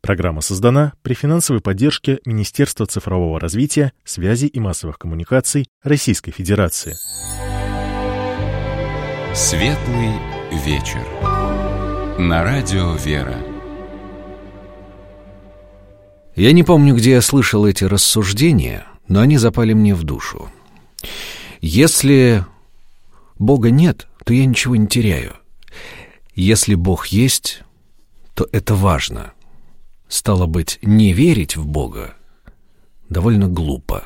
Программа создана при финансовой поддержке Министерства цифрового развития, связи и массовых коммуникаций Российской Федерации. Светлый вечер. На радио «Вера». Я не помню, где я слышал эти рассуждения, но они запали мне в душу. Если Бога нет, то я ничего не теряю. Если Бог есть, то это важно. Стало быть, не верить в Бога довольно глупо.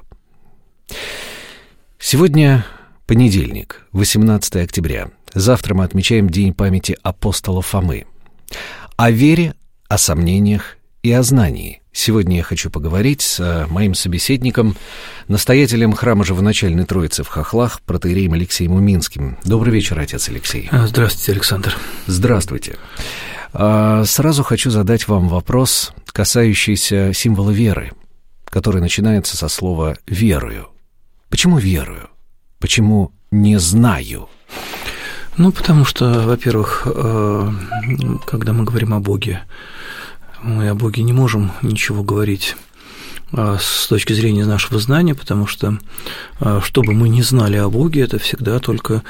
Сегодня понедельник, 18 октября. Завтра мы отмечаем День памяти апостола Фомы. О вере, о сомнениях и о знании. Сегодня я хочу поговорить с моим собеседником, настоятелем храма Живоначальной Троицы в Хохлах, протоиереем Алексеем Уминским. Добрый вечер, отец Алексей. Здравствуйте, Александр. Здравствуйте. Сразу хочу задать вам вопрос, касающийся символа веры, который начинается со слова «верую». Почему верую? Почему не знаю? Потому что, во-первых, когда мы говорим о Боге, мы о Боге не можем ничего говорить с точки зрения нашего знания, потому что, что бы мы ни знали о Боге, это всегда только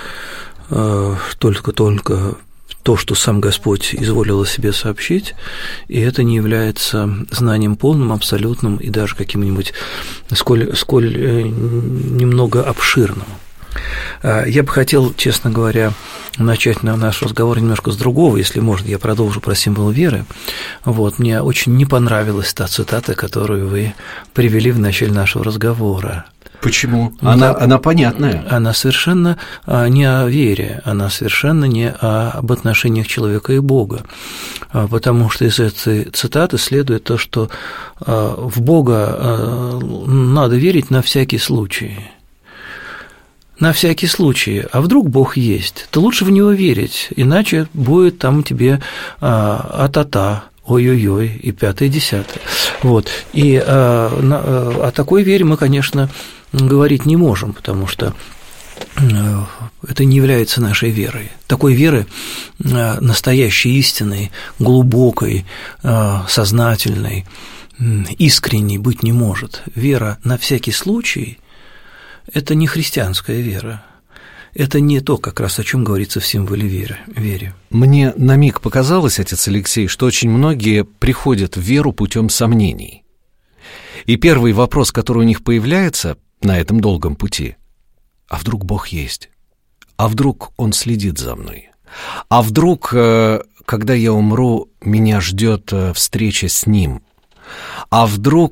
то, что сам Господь изволил о себе сообщить, и это не является знанием полным, абсолютным и даже каким-нибудь сколь немного обширным. Я бы хотел, честно говоря, начать наш разговор немножко с другого, если можно, я продолжу про символ веры. Мне очень не понравилась та цитата, которую вы привели в начале нашего разговора. Почему? Она понятная. Она совершенно не о вере, она совершенно не об отношениях человека и Бога, потому что из этой цитаты следует то, что в Бога надо верить на всякий случай. На всякий случай, а вдруг Бог есть, то лучше в Него верить, иначе будет там тебе а-та-та, ой-ой-ой, и пятое, десятое. И о такой вере мы, конечно, говорить не можем, потому что это не является нашей верой. Такой веры настоящей, истинной, глубокой, сознательной, искренней быть не может. Вера на всякий случай – это не христианская вера. Это не то, как раз о чем говорится в символе веры. Мне на миг показалось, отец Алексей, что очень многие приходят в веру путем сомнений. И первый вопрос, который у них появляется на этом долгом пути: а вдруг Бог есть? А вдруг Он следит за мной? А вдруг, когда я умру, меня ждет встреча с Ним? А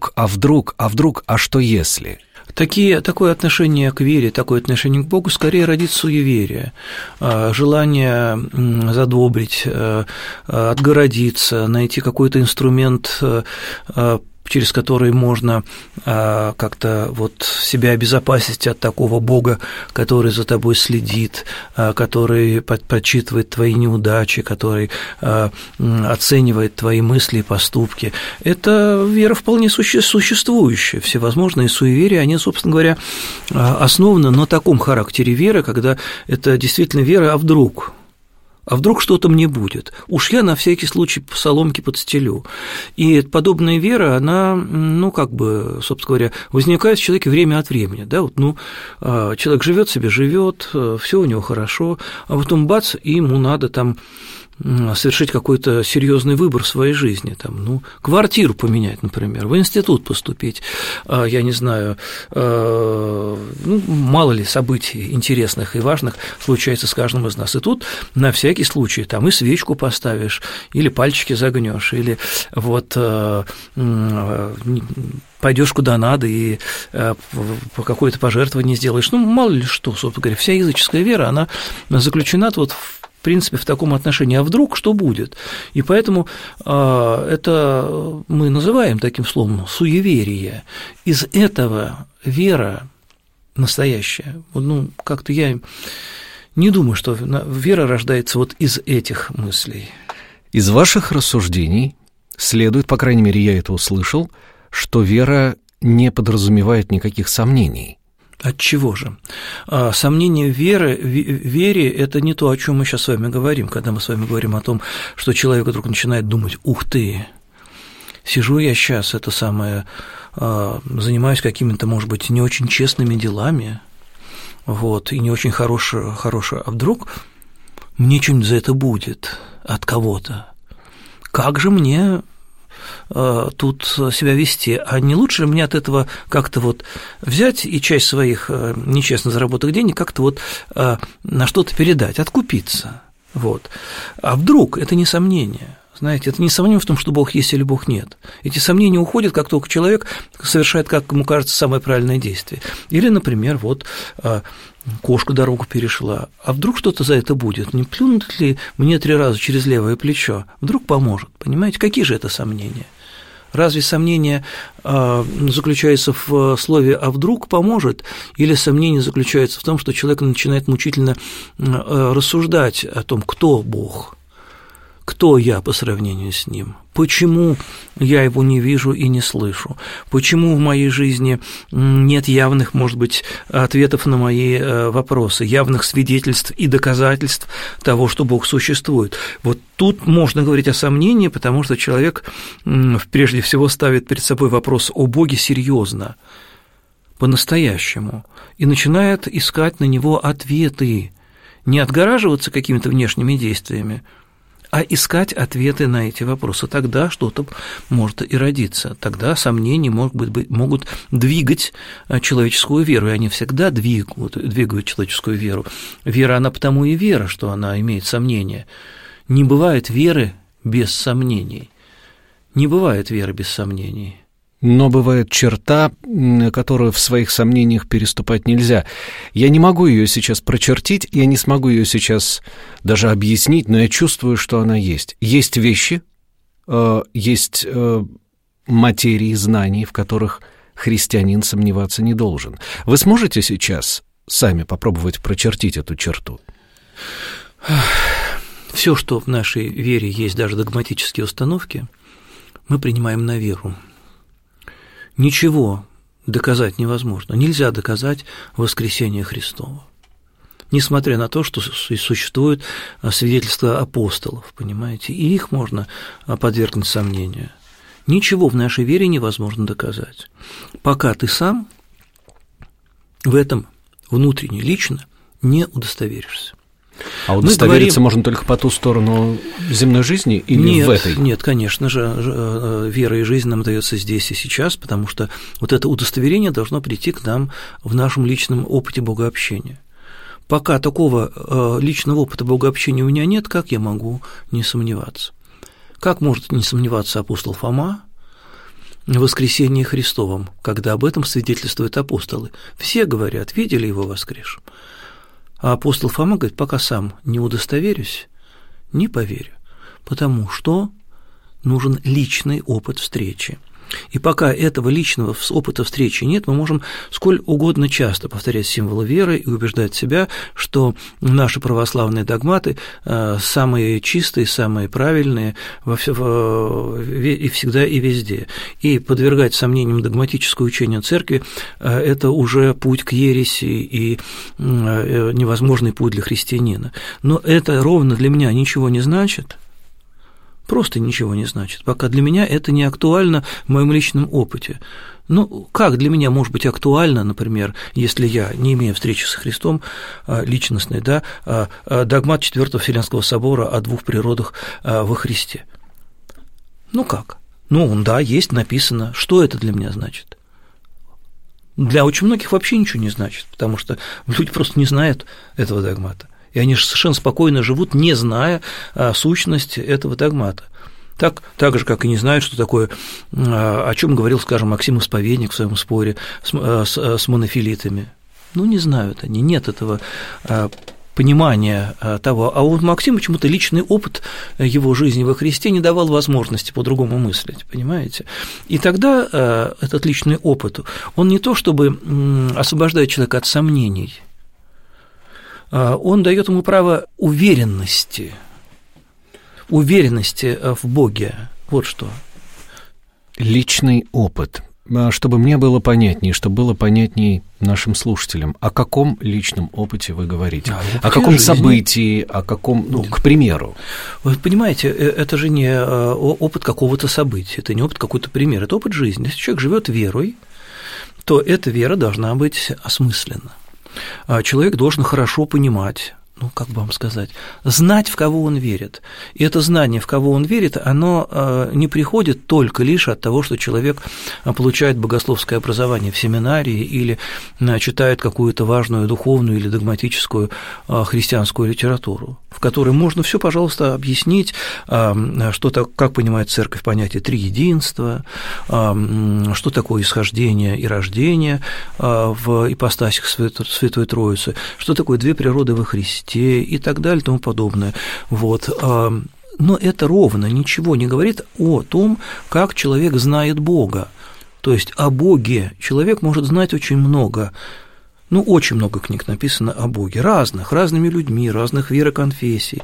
что если? Такое отношение к вере, такое отношение к Богу скорее родит суеверие, желание задобрить, отгородиться, найти какой-то инструмент, через который можно как-то себя обезопасить от такого Бога, который за тобой следит, который подсчитывает твои неудачи, который оценивает твои мысли и поступки. Это вера вполне существующая. Всевозможные суеверия, они, собственно говоря, основаны на таком характере веры, когда это действительно вера, а вдруг что-то мне будет? Уж я на всякий случай соломки подстелю. И подобная вера, она, собственно говоря, возникает в человеке время от времени. Человек живет себе, все у него хорошо, а потом бац, и ему надо совершить какой-то серьезный выбор в своей жизни, квартиру поменять, например, в институт поступить, я не знаю, мало ли событий интересных и важных случается с каждым из нас, и тут на всякий случай и свечку поставишь, или пальчики загнешь, или пойдешь куда надо и какое-то пожертвование сделаешь, мало ли что, собственно говоря, вся языческая вера, она заключена в принципе, в таком отношении. А вдруг что будет? И поэтому это мы называем таким словом суеверие. Из этого вера настоящая. Как-то я не думаю, что вера рождается из этих мыслей. Из ваших рассуждений следует, по крайней мере, я это услышал, что вера не подразумевает никаких сомнений. Отчего же? Сомнение в вере – это не то, о чем мы сейчас с вами говорим, когда мы с вами говорим о том, что человек вдруг начинает думать: ух ты, сижу я сейчас, занимаюсь какими-то, может быть, не очень честными делами, вот, и не очень хорошее, а вдруг мне что-нибудь за это будет от кого-то? Как же мне тут себя вести? А не лучше ли мне от этого как-то вот взять и часть своих нечестно заработанных денег как-то вот на что-то передать, откупиться? Вот. А вдруг это не сомнение? Знаете, это не сомнение в том, что Бог есть или Бог нет. Эти сомнения уходят, как только человек совершает, как ему кажется, самое правильное действие. Или, например, вот кошка дорогу перешла, а вдруг что-то за это будет? Не плюнут ли мне 3 раза через левое плечо? Вдруг поможет, понимаете? Какие же это сомнения? Разве сомнение заключается в слове «а вдруг поможет», или сомнение заключается в том, что человек начинает мучительно рассуждать о том, кто Бог, кто я по сравнению с Ним, почему я Его не вижу и не слышу, почему в моей жизни нет явных, может быть, ответов на мои вопросы, явных свидетельств и доказательств того, что Бог существует. Вот тут можно говорить о сомнении, потому что человек прежде всего ставит перед собой вопрос о Боге серьезно, по-настоящему, и начинает искать на него ответы, не отгораживаться какими-то внешними действиями, а искать ответы на эти вопросы. Тогда что-то может и родиться, тогда сомнения могут двигать человеческую веру, и они всегда двигают человеческую веру. Вера, она потому и вера, что она имеет сомнения. Не бывает веры без сомнений. Не бывает веры без сомнений. Но бывает черта, которую в своих сомнениях переступать нельзя. Я не могу ее сейчас прочертить, я не смогу ее сейчас даже объяснить, но я чувствую, что она есть. Есть вещи, есть материи, знаний, в которых христианин сомневаться не должен. Вы сможете сейчас сами попробовать прочертить эту черту? Все, что в нашей вере есть, даже догматические установки, мы принимаем на веру. Ничего доказать невозможно. Нельзя доказать воскресение Христова. Несмотря на то, что существует свидетельства апостолов, понимаете, и их можно подвергнуть сомнению. Ничего в нашей вере невозможно доказать, пока ты сам в этом внутренне, лично не удостоверишься. А удостовериться можно только по ту сторону земной жизни или в этой? Нет, конечно же, вера и жизнь нам дается здесь и сейчас, потому что вот это удостоверение должно прийти к нам в нашем личном опыте богообщения. Пока такого личного опыта богообщения у меня нет, как я могу не сомневаться? Как может не сомневаться апостол Фома в воскресении Христовом, когда об этом свидетельствуют апостолы? Все говорят, видели его воскресшим. А апостол Фома говорит, пока сам не удостоверюсь, не поверю, потому что нужен личный опыт встречи. И пока этого личного опыта встречи нет, мы можем сколь угодно часто повторять символы веры и убеждать себя, что наши православные догматы самые чистые, самые правильные и всегда и везде. И подвергать сомнениям догматическое учение Церкви – это уже путь к ереси и невозможный путь для христианина. Но это ровно для меня ничего не значит. Просто ничего не значит, пока для меня это не актуально в моем личном опыте. Ну, как для меня может быть актуально, например, если я, не имея встречи со Христом личностной, да, догмат Четвертого Вселенского собора о двух природах во Христе? Ну, как? Ну, да, есть, написано. Что это для меня значит? Для очень многих вообще ничего не значит, потому что люди просто не знают этого догмата. И они же совершенно спокойно живут, не зная сущность этого догмата. Так же, как и не знают, что такое, о чем говорил, скажем, Максим Исповедник в своем споре с монофилитами. Ну, не знают они, нет этого понимания того. А у Максима почему-то личный опыт его жизни во Христе не давал возможности по-другому мыслить, понимаете? И тогда этот личный опыт, он не то чтобы освобождает человека от сомнений, он дает ему право уверенности в Боге. Вот что. Личный опыт. чтобы мне было понятнее, чтобы было понятнее нашим слушателям, о каком личном опыте вы говорите? О каком событии, о каком, к примеру? Вы понимаете, это же не опыт какого-то события, это не опыт какой-то пример, это опыт жизни. Если человек живет верой, то эта вера должна быть осмыслена. Человек должен хорошо понимать, как бы вам сказать, знать, в кого он верит. И это знание, в кого он верит, оно не приходит только лишь от того, что человек получает богословское образование в семинарии или читает какую-то важную духовную или догматическую христианскую литературу, в которой можно все, пожалуйста, объяснить, как понимает Церковь понятие триединства, что такое исхождение и рождение в ипостасях Святой Троицы, что такое две природы во Христе, и так далее, и тому подобное. Вот. Но это ровно ничего не говорит о том, как человек знает Бога. То есть о Боге человек может знать очень много. Очень много книг написано о Боге, разными людьми, разных вероконфессий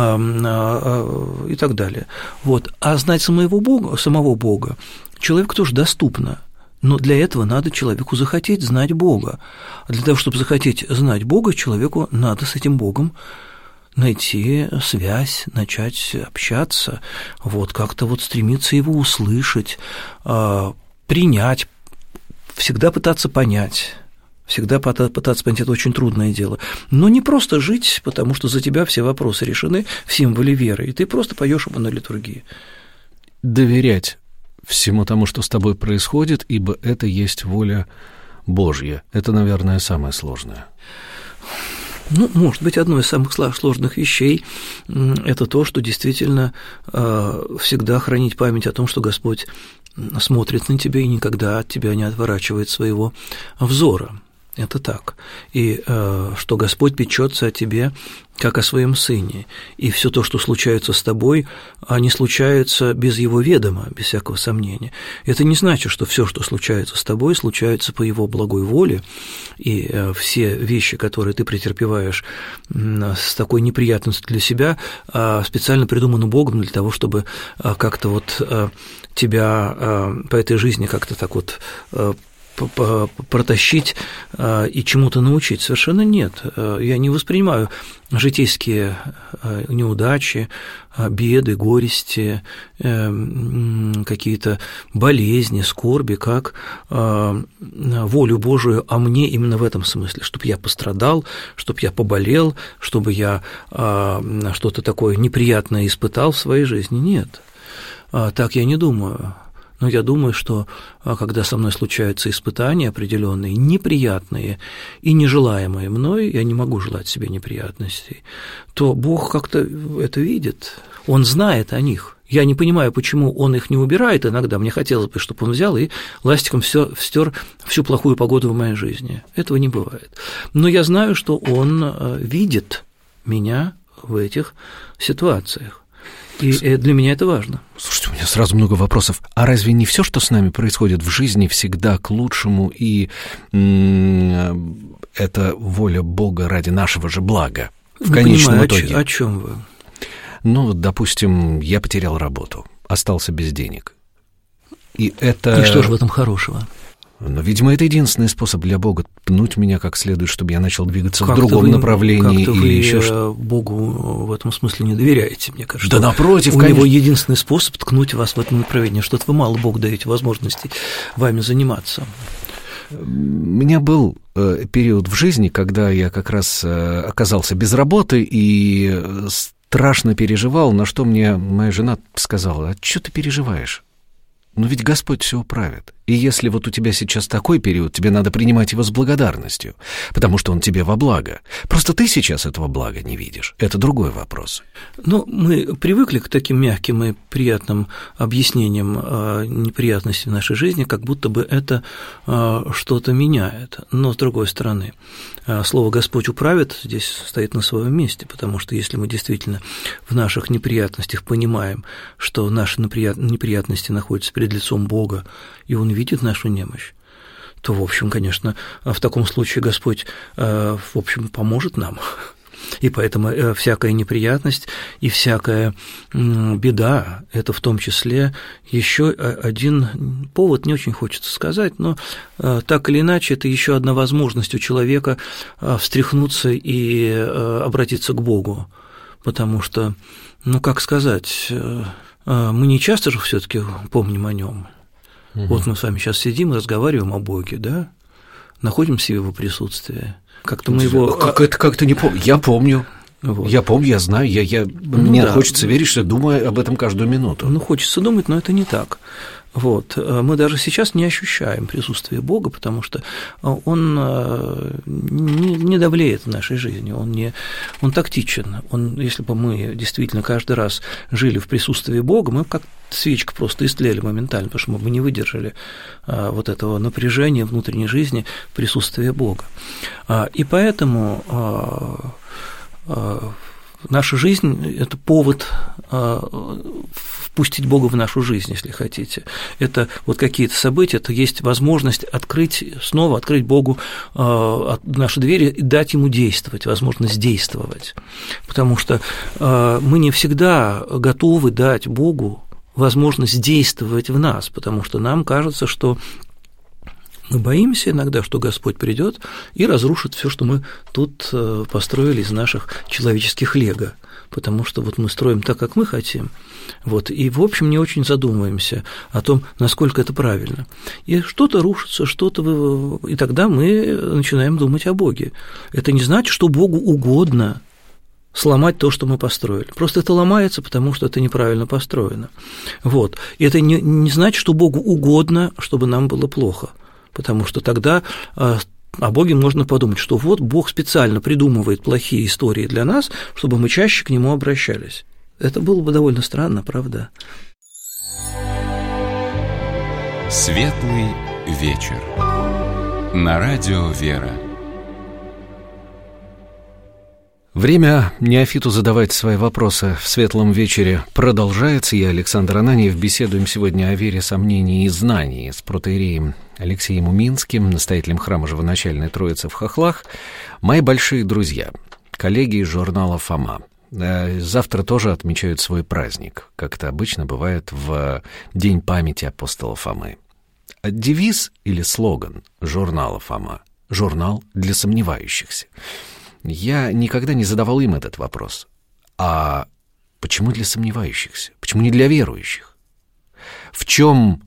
и так далее. Вот. А знать самого Бога человеку тоже доступно. Но для этого надо человеку захотеть знать Бога. А для того, чтобы захотеть знать Бога, человеку надо с этим Богом найти связь, начать общаться, как-то стремиться его услышать, принять, всегда пытаться понять. Всегда пытаться понять – это очень трудное дело. Но не просто жить, потому что за тебя все вопросы решены в символе веры, и ты просто поешь ему на литургии. Доверять всему тому, что с тобой происходит, ибо это есть воля Божья. Это, наверное, самое сложное. Может быть, одной из самых сложных вещей – это то, что действительно всегда хранить память о том, что Господь смотрит на тебя и никогда от тебя не отворачивает своего взора. Это так. И что Господь печется о тебе, как о своем сыне. И все то, что случается с тобой, не случается без его ведома, без всякого сомнения. Это не значит, что все, что случается с тобой, случается по его благой воле, и все вещи, которые ты претерпеваешь с такой неприятностью для себя, специально придуманы Богом для того, чтобы как-то тебя по этой жизни как-то так протащить и чему-то научить. Совершенно нет. Я не воспринимаю житейские неудачи, беды, горести, какие-то болезни, скорби, как волю Божию о мне именно в этом смысле, чтобы я пострадал, чтобы я поболел, чтобы я что-то такое неприятное испытал в своей жизни. Нет, так я не думаю. Но я думаю, что когда со мной случаются испытания определенные, неприятные и нежелаемые мной, я не могу желать себе неприятностей, то Бог как-то это видит, Он знает о них. Я не понимаю, почему Он их не убирает иногда. Мне хотелось бы, чтобы Он взял и ластиком стер всю плохую погоду в моей жизни. Этого не бывает. Но я знаю, что Он видит меня в этих ситуациях. И для меня это важно. Слушайте, у меня сразу много вопросов. А разве не все, что с нами происходит в жизни, всегда к лучшему, и это воля Бога ради нашего же блага в конечном итоге? О чем вы? Допустим, я потерял работу, остался без денег. И что же в этом хорошего? Но, видимо, это единственный способ для Бога пнуть меня как следует, чтобы я начал двигаться в другом направлении. Как-то вы еще Богу в этом смысле не доверяете, мне кажется. Да напротив, у него единственный способ ткнуть вас в этом направлении. Что-то вы мало Богу даете возможности вами заниматься. У меня был период в жизни, когда я как раз оказался без работы и страшно переживал, на что мне моя жена сказала: «А что ты переживаешь? Но ведь Господь все управит. И если у тебя сейчас такой период, тебе надо принимать его с благодарностью, потому что он тебе во благо. Просто ты сейчас этого блага не видишь. Это другой вопрос». Мы привыкли к таким мягким и приятным объяснениям неприятностей в нашей жизни, как будто бы это что-то меняет. Но, с другой стороны, слово «Господь управит» здесь стоит на своем месте, потому что если мы действительно в наших неприятностях понимаем, что наши неприятности находятся перед лицом Бога, и Он видит нашу немощь, то, в общем, конечно, в таком случае Господь, в общем, поможет нам. И поэтому всякая неприятность и всякая беда – это в том числе еще один повод, не очень хочется сказать, но так или иначе это еще одна возможность у человека встряхнуться и обратиться к Богу, потому что, как сказать, мы не часто же все-таки помним о нем. Вот мы с вами сейчас сидим и разговариваем о Боге, да? Находимся в его присутствии. Как-то мы его… Как-то не помню. Я помню. Вот. Я помню, я знаю. Мне хочется верить, что думаю об этом каждую минуту. Хочется думать, но это не так. Вот. Мы даже сейчас не ощущаем присутствие Бога, потому что Он не давлеет в нашей жизни, он тактичен. Если бы мы действительно каждый раз жили в присутствии Бога, мы как свечка просто истлели моментально, потому что мы бы не выдержали вот этого напряжения внутренней жизни присутствия Бога. И поэтому наша жизнь – это повод впустить Бога в нашу жизнь, если хотите. Это вот какие-то события, это есть возможность снова открыть Богу наши двери и дать Ему действовать, возможность действовать. Потому что мы не всегда готовы дать Богу возможность действовать в нас, потому что нам кажется, что мы боимся иногда, что Господь придет и разрушит все, что мы тут построили из наших человеческих лего, потому что вот мы строим так, как мы хотим, вот, и, в общем, не очень задумываемся о том, насколько это правильно. И что-то рушится, и тогда мы начинаем думать о Боге. Это не значит, что Богу угодно сломать то, что мы построили. Просто это ломается, потому что это неправильно построено. Вот. И это не значит, что Богу угодно, чтобы нам было плохо. Потому что тогда о Боге можно подумать, что вот Бог специально придумывает плохие истории для нас, чтобы мы чаще к Нему обращались. Это было бы довольно странно, правда? Светлый вечер. На радио «Вера». Время неофиту задавать свои вопросы в светлом вечере продолжается. Я, Александр Ананьев, беседуем сегодня о вере, сомнении и знании с протоиереем Алексеем Уминским, настоятелем храма Живоначальной Троицы в Хохлах. Мои большие друзья, коллеги из журнала «Фома». Завтра тоже отмечают свой праздник, как это обычно бывает в День памяти апостола Фомы. Девиз или слоган журнала «Фома» — «Журнал для сомневающихся». Я никогда не задавал им этот вопрос. А почему для сомневающихся? Почему не для верующих? В чем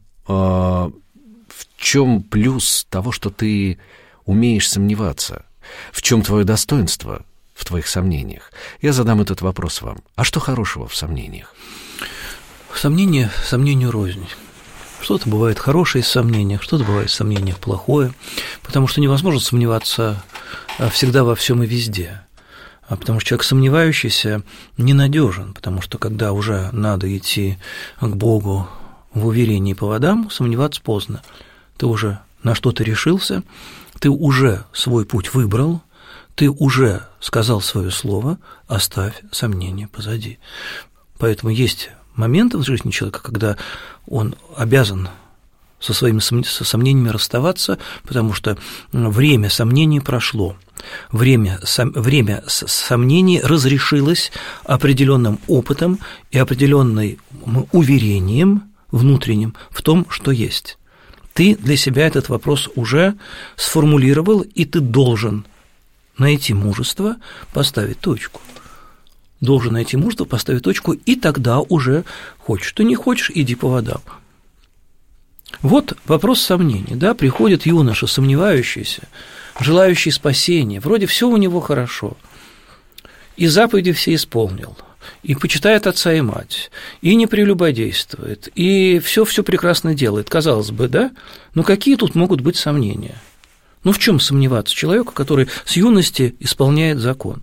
плюс того, что ты умеешь сомневаться? В чем твое достоинство в твоих сомнениях? Я задам этот вопрос вам. А что хорошего в сомнениях? Сомнению рознь. Что-то бывает хорошее из сомнений, что-то бывает в сомнениях плохое, потому что невозможно сомневаться всегда во всем и везде, потому что человек сомневающийся ненадежен, потому что когда уже надо идти к Богу в уверении по водам, сомневаться поздно. Ты уже на что-то решился, ты уже свой путь выбрал, ты уже сказал свое слово, оставь сомнения позади. Поэтому есть моменты в жизни человека, когда он обязан со своими сомнениями расставаться, потому что время сомнений прошло. Время сомнений разрешилось определенным опытом и определенным уверением внутренним в том, что есть. Ты для себя этот вопрос уже сформулировал, и ты должен найти мужество поставить точку. Должен найти мужество, поставить точку, и тогда уже хочешь ты не хочешь, иди по водам. Вот вопрос сомнений, да, приходит юноша, сомневающийся, желающий спасения, вроде все у него хорошо, и заповеди все исполнил, и почитает отца и мать, и не прелюбодействует, и все прекрасно делает, казалось бы, да, но какие тут могут быть сомнения? В чем сомневаться человеку, который с юности исполняет закон?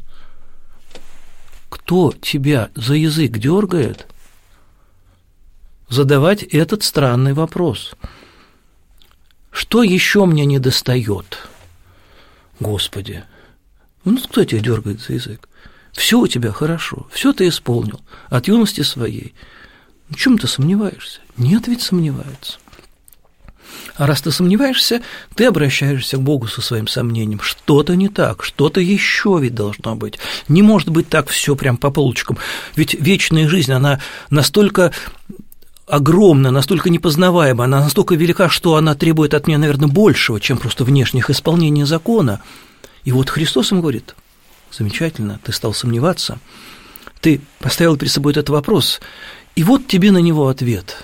Кто тебя за язык дергает задавать этот странный вопрос? Что еще мне недостает? Господи, кто тебя дергает за язык? Все у тебя хорошо, все ты исполнил от юности своей. В чем ты сомневаешься? Нет, ведь сомневается. А раз ты сомневаешься, ты обращаешься к Богу со своим сомнением. Что-то не так, что-то еще ведь должно быть. Не может быть так все прям по полочкам. Ведь вечная жизнь, она настолько огромна, настолько непознаваема, она настолько велика, что она требует от меня, наверное, большего, чем просто внешних исполнений закона. И вот Христос им говорит: замечательно, ты стал сомневаться, ты поставил перед собой этот вопрос, и вот тебе на него ответ.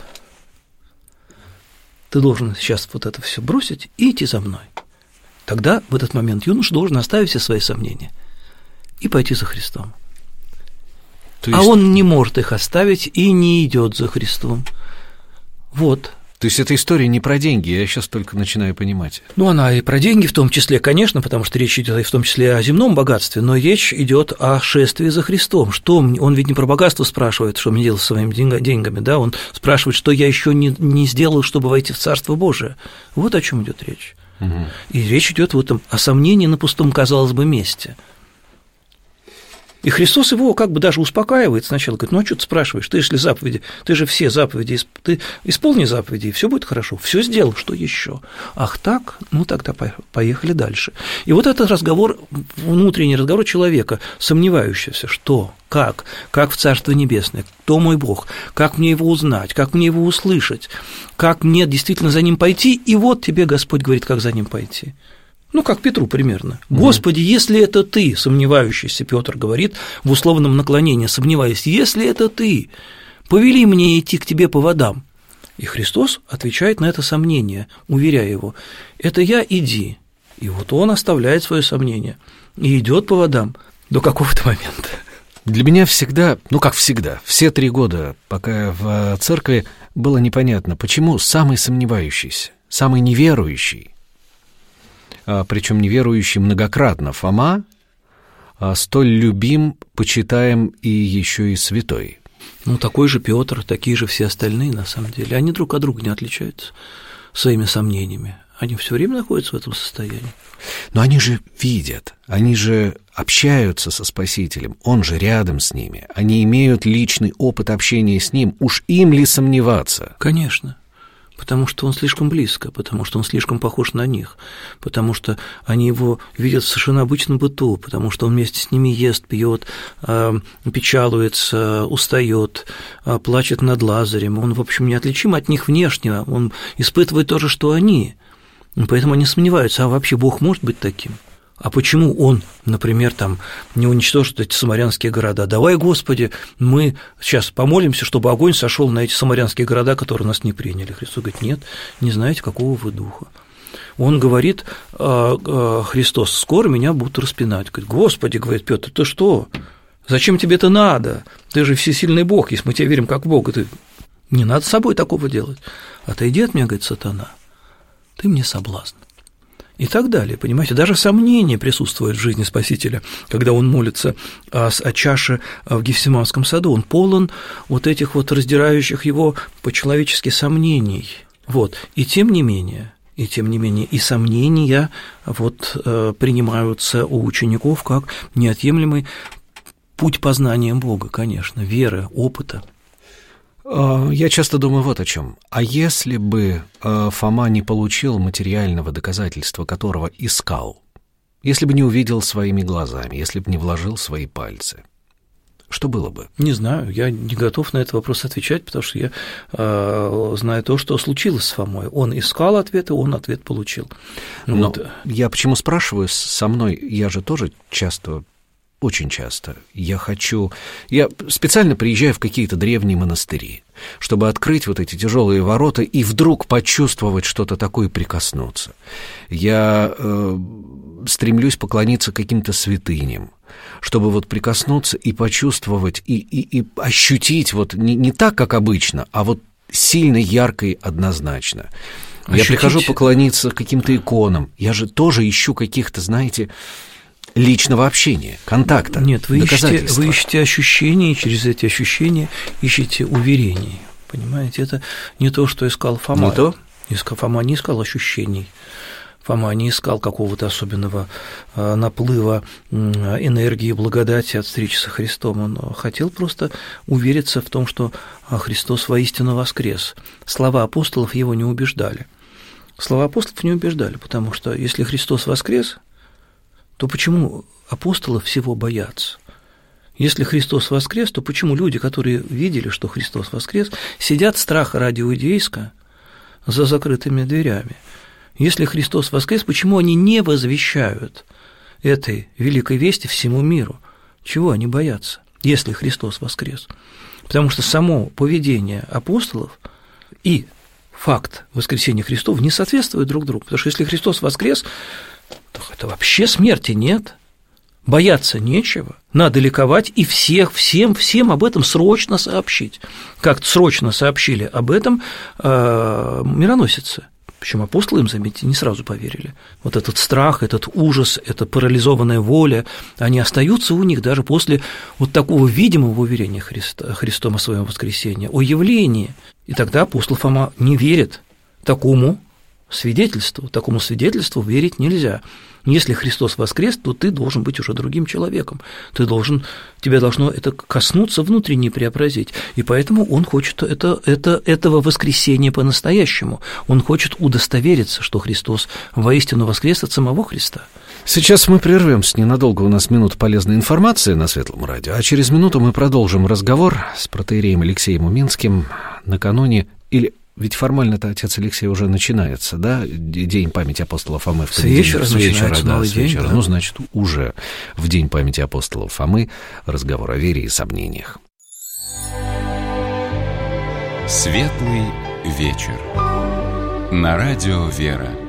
Ты должен сейчас вот это все бросить и идти за мной. Тогда в этот момент юноша должен оставить все свои сомнения и пойти за Христом. А он не может их оставить и не идет за Христом. Вот. То есть эта история не про деньги, я сейчас только начинаю понимать. Ну, она и про деньги в том числе, конечно, потому что речь идет и в том числе о земном богатстве, но речь идет о шествии за Христом. Что он ведь не про богатство спрашивает, что мне делать со своими деньгами, да, он спрашивает, что я еще не сделал, чтобы войти в Царство Божие. Вот о чем идет речь. Угу. И речь идет вот о сомнении на пустом, казалось бы, месте. И Христос его как бы даже успокаивает сначала, говорит: ну а что ты спрашиваешь, ты же все заповеди, ты исполни заповеди, и все будет хорошо, все сделал, что еще? Ах так? Ну тогда поехали дальше. И вот этот разговор, внутренний разговор человека, сомневающегося, что, как в Царство Небесное, кто мой Бог, как мне его узнать, как мне его услышать, как мне действительно за ним пойти, и вот тебе Господь говорит, как за ним пойти. Ну, как Петру примерно. «Господи, если это ты», сомневающийся Петр говорит в условном наклонении, сомневаясь, «если это ты, повели мне идти к тебе по водам». И Христос отвечает на это сомнение, уверяя его: «Это я, иди». И вот он оставляет свое сомнение и идет по водам до какого-то момента. Для меня всегда, ну как всегда, все 3 года, пока я в церкви, было непонятно, почему самый сомневающийся, самый неверующий, причем неверующий многократно, Фома, столь любим, почитаем и еще и святой. Ну, такой же Петр, такие же все остальные, на самом деле. Они друг от друга не отличаются своими сомнениями. Они все время находятся в этом состоянии. Но они же видят, они же общаются со Спасителем, он же рядом с ними, они имеют личный опыт общения с ним, уж им ли сомневаться? Конечно. Потому что он слишком близко, потому что он слишком похож на них, потому что они его видят в совершенно обычном быту, потому что он вместе с ними ест, пьет, печалуется, устает, плачет над Лазарем. Он, в общем, неотличим от них внешне, он испытывает то же, что они. Поэтому они сомневаются, а вообще Бог может быть таким? А почему он, например, там, не уничтожит эти самарянские города? Давай, Господи, мы сейчас помолимся, чтобы огонь сошел на эти самарянские города, которые нас не приняли. Христос говорит: нет, не знаете, какого вы духа. Он говорит, Христос: скоро меня будут распинать. Говорит: Господи, говорит Петр, ты что? Зачем тебе это надо? Ты же всесильный Бог, если мы тебе верим как Бога, ты... не надо с собой такого делать. Отойди от меня, говорит сатана, ты мне соблазн. И так далее, понимаете, даже сомнение присутствует в жизни Спасителя, когда он молится о чаше в Гефсиманском саду, он полон вот этих вот раздирающих его по-человечески сомнений, вот, и тем не менее, и сомнения вот принимаются у учеников как неотъемлемый путь познания Бога, конечно, веры, опыта. Я часто думаю вот о чем. А если бы Фома не получил материального доказательства, которого искал, если бы не увидел своими глазами, если бы не вложил свои пальцы, что было бы? Не знаю, я не готов на этот вопрос отвечать, потому что я знаю то, что случилось с Фомой. Он искал ответы, он ответ получил. Но вот. Я почему спрашиваю, со мной, я же тоже часто... Очень часто. Я специально приезжаю в какие-то древние монастыри, чтобы открыть вот эти тяжелые ворота и вдруг почувствовать что-то такое и прикоснуться. Я стремлюсь поклониться каким-то святыням, чтобы вот прикоснуться и почувствовать, и ощутить вот не так, как обычно, а вот сильно, ярко и однозначно. Я прихожу поклониться каким-то иконам, я же тоже ищу каких-то, знаете... личного общения, контакта, нет, вы ищете ощущения, и через эти ощущения ищете уверений. Понимаете, это не то, что искал Фома. Не то? Фома не искал ощущений. Фома не искал какого-то особенного наплыва энергии, благодати от встречи со Христом. Он хотел просто увериться в том, что Христос воистину воскрес. Слова апостолов его не убеждали. слова апостолов не убеждали, потому что если Христос воскрес, то почему апостолы всего боятся? Если Христос воскрес, то почему люди, которые видели, что Христос воскрес, сидят страха ради иудейска за закрытыми дверями? Если Христос воскрес, почему они не возвещают этой великой вести всему миру? Чего они боятся, если Христос воскрес? Потому что само поведение апостолов и факт воскресения Христова не соответствуют друг другу. Потому что если Христос воскрес, то это вообще смерти нет. Бояться нечего, надо ликовать и всем об этом срочно сообщить. Как срочно сообщили об этом мироносицы. Причем апостолы им, заметьте, не сразу поверили. Вот этот страх, этот ужас, эта парализованная воля, они остаются у них даже после вот такого видимого уверения Христом о своем воскресении, о явлении. И тогда апостол Фома не верит такому свидетельству верить нельзя. Если Христос воскрес, то ты должен быть уже другим человеком, тебя должно это коснуться, внутренне преобразить, и поэтому он хочет этого воскресения по-настоящему, он хочет удостовериться, что Христос воистину воскрес от самого Христа. Сейчас мы прервемся ненадолго, у нас минута полезной информации на Светлом радио, а через минуту мы продолжим разговор с протоиереем Алексеем Уминским накануне, или ведь формально-то отец Алексей уже начинается, да, День памяти апостола Фомы в понедельник. С вечера, новый день, да. Ну, значит, уже в День памяти апостола Фомы разговор о вере и сомнениях. Светлый вечер. На радио «Вера».